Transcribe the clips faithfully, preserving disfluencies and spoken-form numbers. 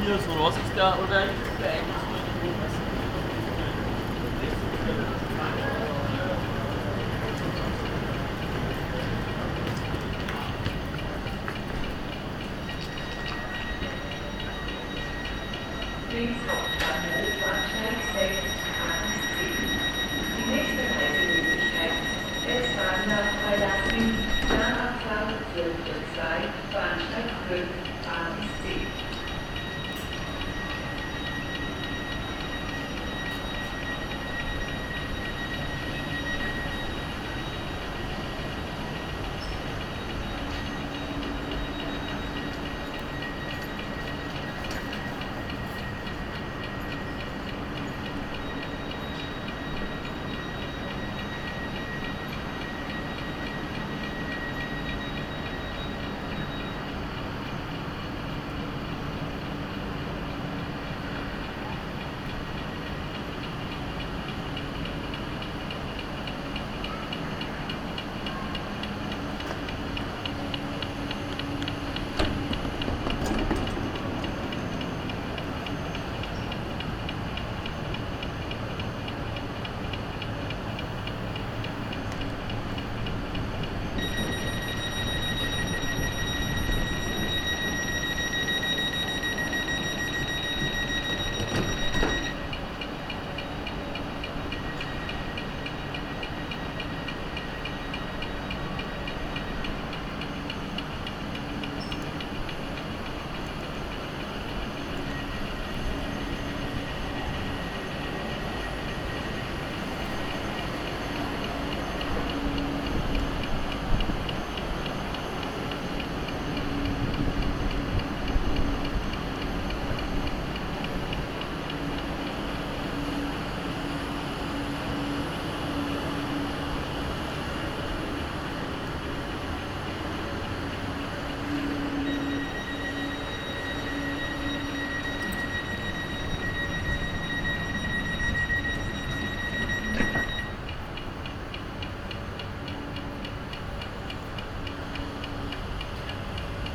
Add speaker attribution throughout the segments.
Speaker 1: hier so, was ist der, oder eigentlich der eigentlich so in den was?
Speaker 2: Please stop at the Bahnsteig sechs eins sieben. Die nächste Reisemöglichkeit ist Bahnhof Verlassen, Bahnabfahrt zwölf Uhr zwei, Bahnsteig fünf A bis C.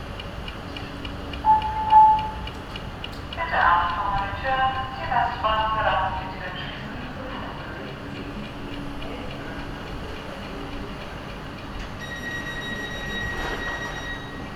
Speaker 3: Bitte Achtung, Tür, die Westbahn